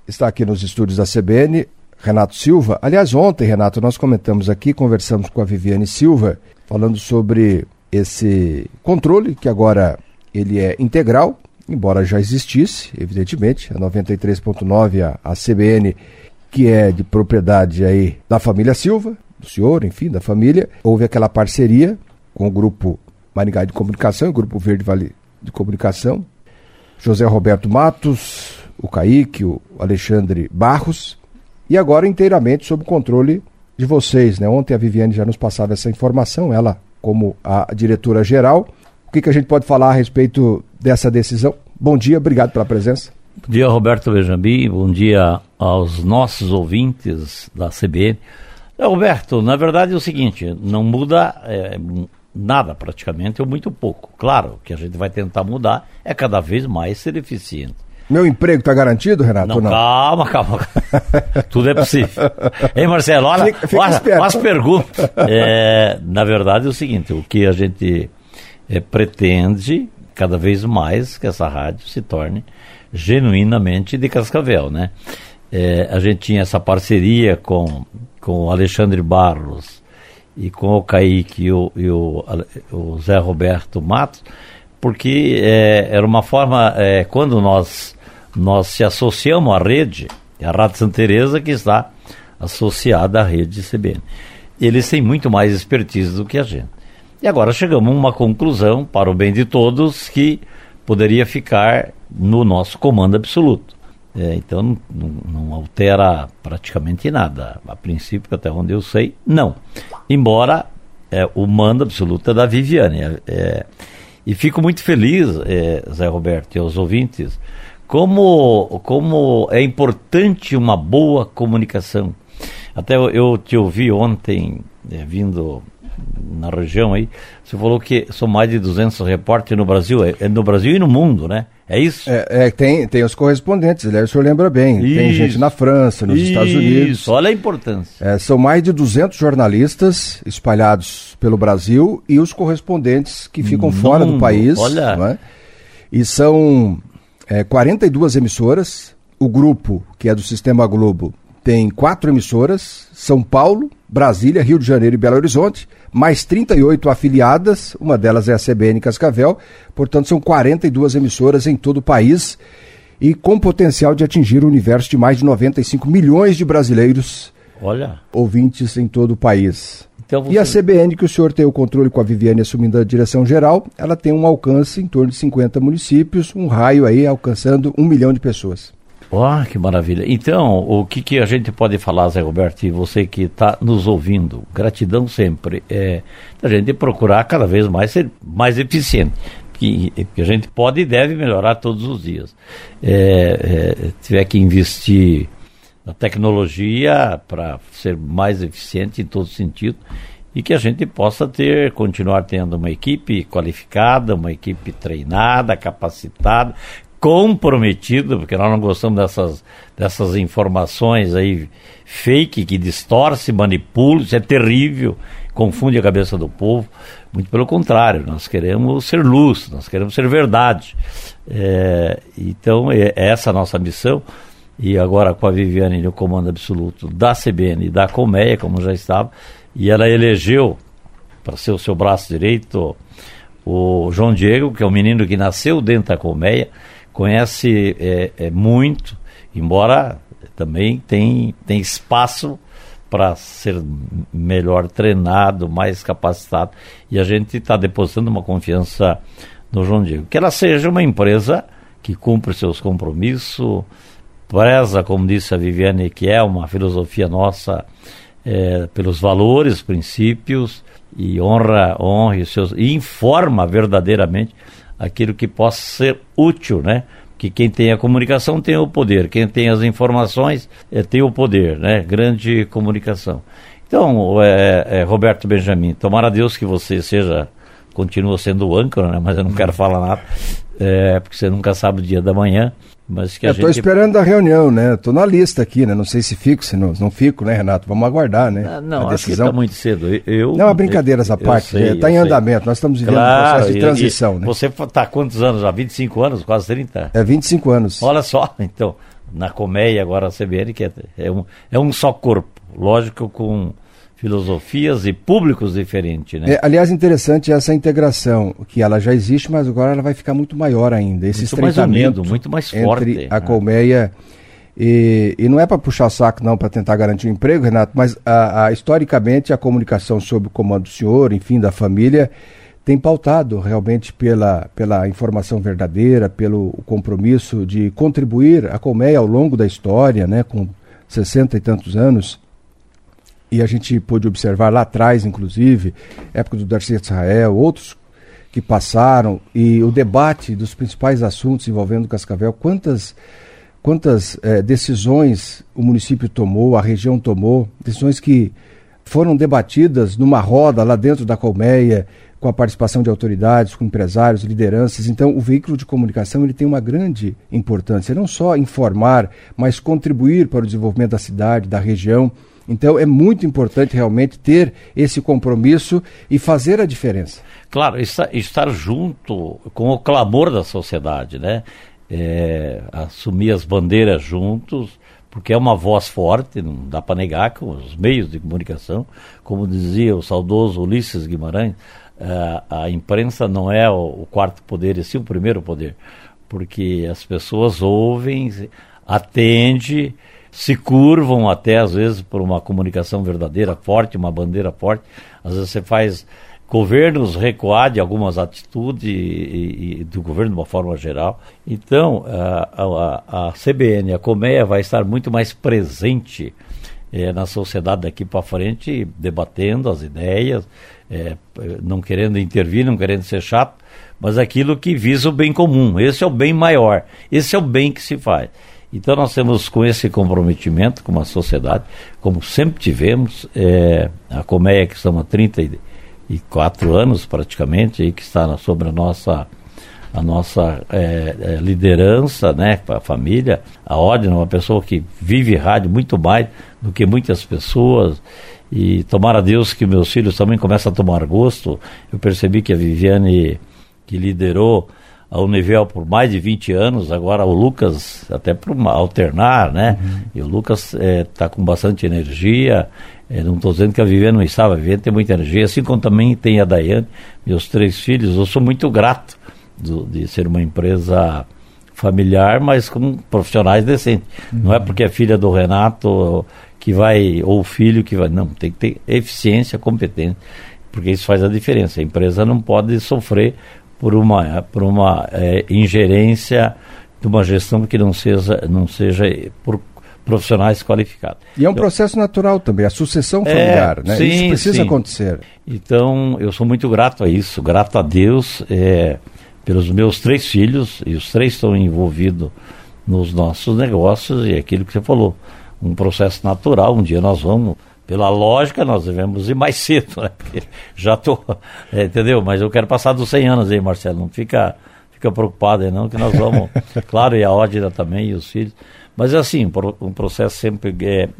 está aqui nos estúdios da CBN, Renato Silva. Aliás, ontem, Renato, nós comentamos aqui, conversamos com a Viviane Silva, falando sobre esse controle, que agora ele é integral, embora já existisse, evidentemente, a 93.9, a CBN, que é de propriedade aí da família Silva, do senhor, enfim, da família. Houve aquela parceria com o Grupo Maringá de Comunicação, o Grupo Verde Vale de Comunicação, José Roberto Matos, o Kaique, o Alexandre Barros, e agora inteiramente sob o controle de vocês, né? Ontem a Viviane já nos passava essa informação, ela como a diretora-geral. O que a gente pode falar a respeito dessa decisão? Bom dia, obrigado pela presença. Bom dia, Roberto Benjamin, bom dia aos nossos ouvintes da CBN. Roberto, na verdade é o seguinte, não muda nada praticamente, ou muito pouco. Claro, o que a gente vai tentar mudar é cada vez mais ser eficiente. Meu emprego está garantido, Renato? Não, calma. Tudo é possível. Hein, Marcelo? Olha as perguntas. Na verdade é o seguinte, o que a gente pretende cada vez mais que essa rádio se torne genuinamente de Cascavel, né? A gente tinha essa parceria com o Alexandre Barros e com o Kaique e o Zé Roberto Matos, porque era uma forma, quando nós se associamos à rede, a Rádio Santa Teresa que está associada à rede CBN. Eles têm muito mais expertise do que a gente. E agora chegamos a uma conclusão, para o bem de todos, que poderia ficar no nosso comando absoluto. Então não altera praticamente nada. A princípio, até onde eu sei, não. Embora o mando absoluto é da Viviane. E fico muito feliz, Zé Roberto, e aos ouvintes, como é importante uma boa comunicação. Até eu te ouvi ontem, vindo na região aí, você falou que são mais de 200 repórteres no Brasil, no Brasil e no mundo, né? É isso? Tem os correspondentes, o senhor lembra bem, isso. Tem gente na França, nos Estados Unidos. Isso, olha a importância. São mais de 200 jornalistas espalhados pelo Brasil e os correspondentes que ficam fora do país. Olha. Não é? E são 42 emissoras, o grupo, que é do Sistema Globo, tem 4 emissoras, São Paulo, Brasília, Rio de Janeiro e Belo Horizonte, mais 38 afiliadas, uma delas é a CBN Cascavel, portanto são 42 emissoras em todo o país e com potencial de atingir o universo de mais de 95 milhões de brasileiros ouvintes em todo o país. Então E a CBN, que o senhor tem o controle com a Viviane assumindo a direção geral, ela tem um alcance em torno de 50 municípios, um raio aí alcançando 1 milhão de pessoas. Que maravilha. Então, o que a gente pode falar, Zé Roberto, e você que está nos ouvindo, gratidão sempre, a gente procurar cada vez mais ser mais eficiente, que a gente pode e deve melhorar todos os dias. Tiver que investir na tecnologia para ser mais eficiente em todo sentido, e que a gente possa continuar tendo uma equipe qualificada, uma equipe treinada, capacitada, comprometido, porque nós não gostamos dessas informações aí fake, que distorce, manipula, isso é terrível, confunde a cabeça do povo. Muito pelo contrário, nós queremos ser luz, nós queremos ser verdade. Então é essa a nossa missão, e agora com a Viviane no comando absoluto da CBN e da Colmeia, como já estava, e ela elegeu para ser o seu braço direito o João Diego, que é um menino que nasceu dentro da Colmeia, conhece muito, embora também tem espaço para ser melhor treinado, mais capacitado, e a gente está depositando uma confiança no João Diego. Que ela seja uma empresa que cumpre seus compromissos, preza, como disse a Viviane, que é uma filosofia nossa, pelos valores, princípios, e honra os seus, e informa verdadeiramente aquilo que possa ser útil, né? Porque quem tem a comunicação tem o poder, quem tem as informações tem o poder, né? Grande comunicação. Então, Roberto Benjamin, tomara a Deus que você continua sendo o âncora, né? Mas eu não quero falar nada, porque você nunca sabe o dia da manhã. Mas que estou esperando a reunião, né? Estou na lista aqui, né? Não sei se fico, se não fico, né, Renato? Vamos aguardar, né? Não, acho que está muito cedo. Não, brincadeiras à parte, está em andamento, nós estamos vivendo um processo de transição, né? Você está há quantos anos já? 25 anos, quase 30? 25 anos. Olha só, então, na Colmeia, agora a CBN, que é um só corpo, lógico, com filosofias e públicos diferentes, né? Aliás, interessante essa integração, que ela já existe, mas agora ela vai ficar muito maior ainda. Esse estreitamento muito mais forte entre a Colmeia e não é para puxar saco, não, para tentar garantir um emprego, Renato, mas historicamente a comunicação sob o comando do senhor, enfim, da família, tem pautado realmente pela informação verdadeira, pelo compromisso de contribuir a Colmeia ao longo da história, né, com 60 e tantos anos. E a gente pôde observar lá atrás, inclusive, época do Darcy Israel, outros que passaram, e o debate dos principais assuntos envolvendo Cascavel, quantas decisões o município tomou, a região tomou, decisões que foram debatidas numa roda lá dentro da Colmeia, com a participação de autoridades, com empresários, lideranças. Então, o veículo de comunicação ele tem uma grande importância, não só informar, mas contribuir para o desenvolvimento da cidade, da região. Então, é muito importante realmente ter esse compromisso e fazer a diferença. Claro, estar junto com o clamor da sociedade, né? Assumir as bandeiras juntos, porque é uma voz forte, não dá para negar, com os meios de comunicação. Como dizia o saudoso Ulisses Guimarães, a imprensa não é o quarto poder, e sim o primeiro poder, porque as pessoas ouvem, atendem, se curvam até às vezes por uma comunicação verdadeira, forte, uma bandeira forte. Às vezes você faz governos recuar de algumas atitudes e do governo de uma forma geral. Então a CBN, a Colmeia, vai estar muito mais presente na sociedade daqui para frente, debatendo as ideias, não querendo intervir, não querendo ser chato, mas aquilo que visa o bem comum. Esse é o bem maior, esse é o bem que se faz. Então nós temos com esse comprometimento com a sociedade, como sempre tivemos, a Colmeia, que estamos há 34 anos praticamente, aí, que está sobre a nossa liderança, né, a família. A Odna é uma pessoa que vive rádio muito mais do que muitas pessoas, e tomara a Deus que meus filhos também comecem a tomar gosto. Eu percebi que a Viviane, que liderou a Univel por mais de 20 anos, agora o Lucas, até para alternar, né? E o Lucas está com bastante energia. Não estou dizendo que a Viviane não estava, a Viviane tem muita energia, assim como também tem a Daiane, meus 3 filhos. Eu sou muito grato de ser uma empresa familiar, mas com profissionais decentes. Não é porque é filha do Renato que vai, ou o filho que vai, não, tem que ter eficiência, competência, porque isso faz a diferença. A empresa não pode sofrer por uma ingerência de uma gestão que não seja por profissionais qualificados. E é um processo natural também, a sucessão familiar, né? Sim, isso precisa acontecer. Então, eu sou muito grato a isso, grato a Deus, pelos meus 3 filhos, e os 3 estão envolvidos nos nossos negócios, e é aquilo que você falou, um processo natural. Um dia nós vamos, pela lógica, nós devemos ir mais cedo, né? Porque já estou, entendeu? Mas eu quero passar dos 100 anos aí, Marcelo, não fica preocupado aí não, que nós vamos, claro, e a Odna também, e os filhos. Mas assim, um processo sempre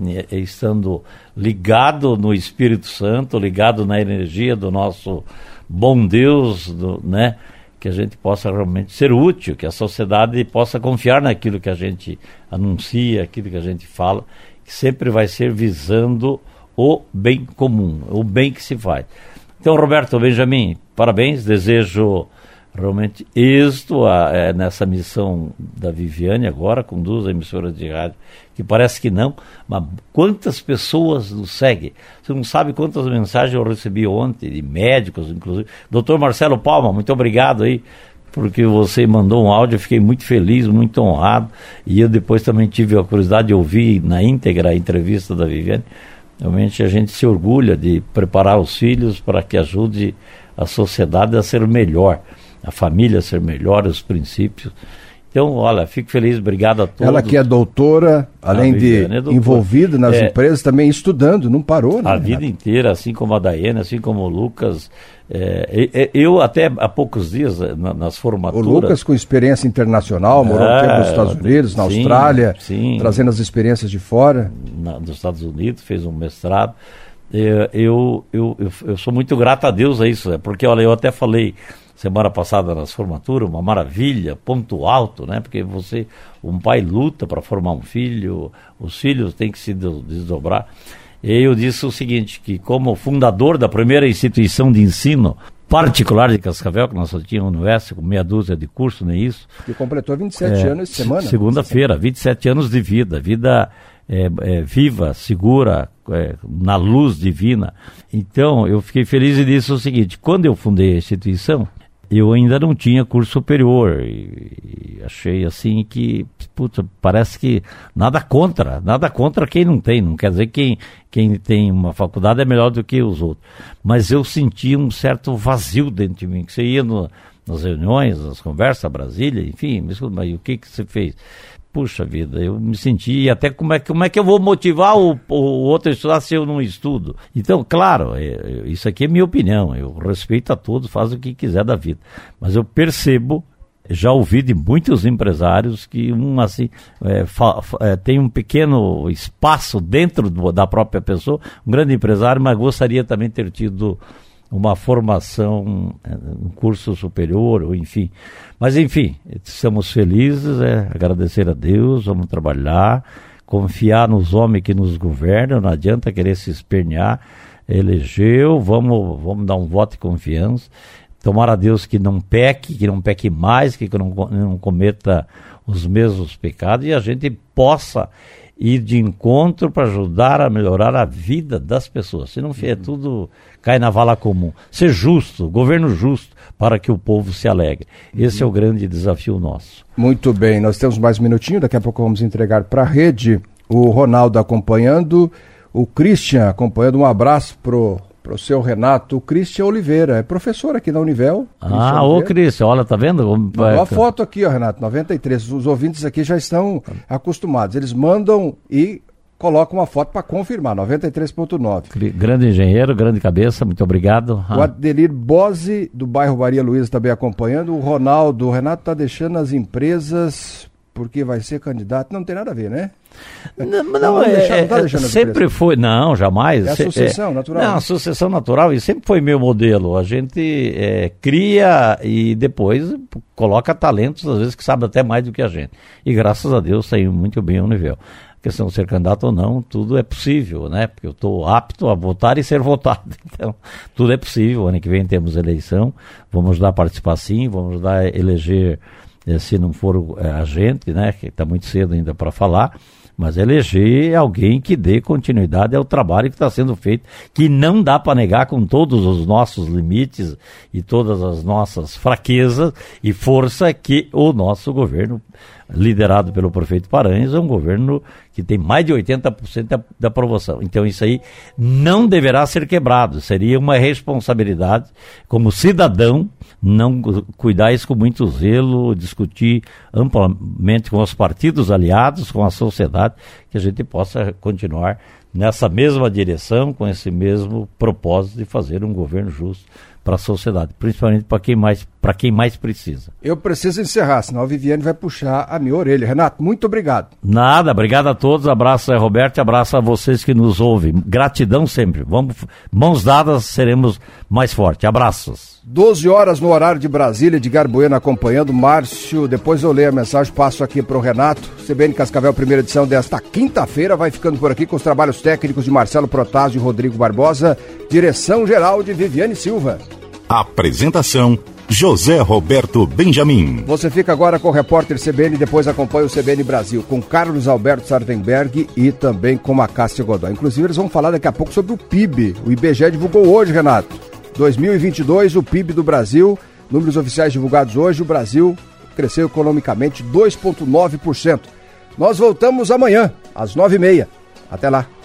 estando ligado no Espírito Santo, ligado na energia do nosso bom Deus, né? Que a gente possa realmente ser útil, que a sociedade possa confiar naquilo que a gente anuncia, aquilo que a gente fala, que sempre vai ser visando o bem comum, o bem que se faz. Então, Roberto, Benjamin, parabéns, desejo realmente êxito nessa missão da Viviane agora, com 2 emissoras de rádio, que parece que não, mas quantas pessoas nos seguem? Você não sabe quantas mensagens eu recebi ontem, de médicos, inclusive. Dr. Marcelo Palma, muito obrigado aí, porque você mandou um áudio, eu fiquei muito feliz, muito honrado, e eu depois também tive a curiosidade de ouvir na íntegra a entrevista da Viviane. Realmente a gente se orgulha de preparar os filhos para que ajude a sociedade a ser melhor, a família a ser melhor, os princípios. Então, olha, fico feliz, obrigado a todos. Ela que é doutora, além de envolvida nas empresas, também estudando, não parou, né? A vida inteira, assim como a Daiane, assim como o Lucas. Eu até há poucos dias, nas formaturas... O Lucas com experiência internacional, morou um tempo nos Estados Unidos, na Austrália, trazendo as experiências de fora. Dos Estados Unidos, fez um mestrado. Eu sou muito grato a Deus a isso, porque olha, eu até falei semana passada nas formaturas, uma maravilha, ponto alto, né? Porque um pai luta para formar um filho, os filhos têm que se desdobrar. E eu disse o seguinte, que como fundador da primeira instituição de ensino particular de Cascavel, que nós só tínhamos no Oeste, com meia dúzia de curso, nem isso. Que completou 27 anos essa semana. Segunda-feira, 27 anos de vida viva, segura, na luz divina. Então, eu fiquei feliz e disse o seguinte, quando eu fundei a instituição, eu ainda não tinha curso superior e achei assim que, parece que nada contra quem não tem, não quer dizer que quem tem uma faculdade é melhor do que os outros, mas eu sentia um certo vazio dentro de mim, que você ia nas reuniões, nas conversas, Brasília, enfim, mas o que você fez? Puxa vida, eu me senti, até como é que eu vou motivar o outro a estudar se eu não estudo? Então, claro, isso aqui é minha opinião, eu respeito a todos, faço o que quiser da vida, mas eu percebo, já ouvi de muitos empresários que tem um pequeno espaço dentro da própria pessoa, um grande empresário, mas gostaria também de ter tido uma formação, um curso superior, ou enfim. Mas, enfim, estamos felizes, agradecer a Deus, vamos trabalhar, confiar nos homens que nos governam, não adianta querer se espernear, elegeu, vamos dar um voto de confiança, tomara a Deus que não peque mais, que não cometa os mesmos pecados, e a gente possa ir de encontro para ajudar a melhorar a vida das pessoas. Se não for tudo, cai na vala comum. Ser justo, governo justo, para que o povo se alegre. Esse é o grande desafio nosso. Muito bem, nós temos mais um minutinho, daqui a pouco vamos entregar para a rede. O Ronaldo acompanhando, o Christian acompanhando, um abraço pro seu Renato. O Christian Oliveira, é professor aqui na Univel. Christian, olha, tá vendo? Mandou a foto aqui, Renato, 93. Os ouvintes aqui já estão acostumados. Eles mandam e colocam uma foto para confirmar, 93.9. Grande engenheiro, grande cabeça, muito obrigado. O Adelir Bose, do bairro Maria Luísa, também acompanhando. O Renato está deixando as empresas porque vai ser candidato. Não tem nada a ver, né? Sempre foi, não, jamais. É a sucessão natural. Não, a sucessão natural, e sempre foi meu modelo. A gente cria e depois coloca talentos, às vezes, que sabem até mais do que a gente. E graças a Deus saiu muito bem o nível. A questão de ser candidato ou não, tudo é possível, né? Porque eu estou apto a votar e ser votado. Então, tudo é possível. Ano que vem temos eleição, vamos ajudar a participar sim, vamos ajudar a eleger, se não for a gente, né? Que está muito cedo ainda para falar, mas eleger alguém que dê continuidade ao trabalho que está sendo feito, que não dá para negar, com todos os nossos limites e todas as nossas fraquezas e força, que o nosso governo, liderado pelo prefeito Paranhos, é um governo que tem mais de 80% da aprovação. Então isso aí não deverá ser quebrado, seria uma responsabilidade como cidadão não cuidar isso com muito zelo, discutir amplamente com os partidos aliados, com a sociedade, que a gente possa continuar nessa mesma direção, com esse mesmo propósito de fazer um governo justo para a sociedade, principalmente para quem mais precisa. Eu preciso encerrar, senão a Viviane vai puxar a minha orelha. Renato, muito obrigado. Nada, obrigado a todos, abraço a Roberto, abraço a vocês que nos ouvem. Gratidão sempre. Vamos, mãos dadas, seremos mais fortes. Abraços. 12 horas no horário de Brasília, Edgar Bueno acompanhando. Márcio, depois eu leio a mensagem, passo aqui para o Renato. CBN Cascavel, primeira edição desta quinta-feira, vai ficando por aqui com os trabalhos técnicos de Marcelo Protásio e Rodrigo Barbosa, direção-geral de Viviane Silva. Apresentação, José Roberto Benjamin. Você fica agora com o repórter CBN, depois acompanha o CBN Brasil, com Carlos Alberto Sardenberg e também com a Cássia Godoy. Inclusive, eles vão falar daqui a pouco sobre o PIB. O IBGE divulgou hoje, Renato. 2022, o PIB do Brasil, números oficiais divulgados hoje, o Brasil cresceu economicamente 2,9%. Nós voltamos amanhã, às 9h30. Até lá.